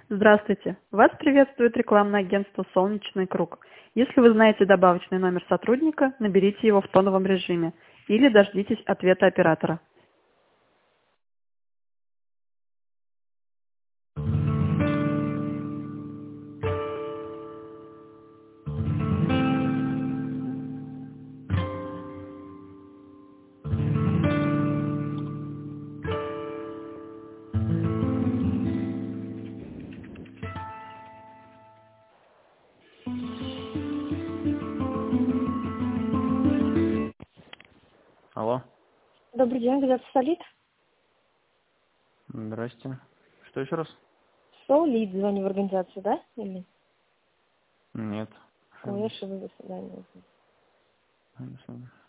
Здравствуйте! Вас приветствует рекламное агентство «Солнечный круг». Если вы знаете добавочный номер сотрудника, наберите его в тоновом режиме или дождитесь ответа оператора. Алло. Добрый день, газета «Солид». Здрасте. Что еще раз? «Солид», звоню в организацию, да? Или? Нет. Ой, я ошиблась, да, нет.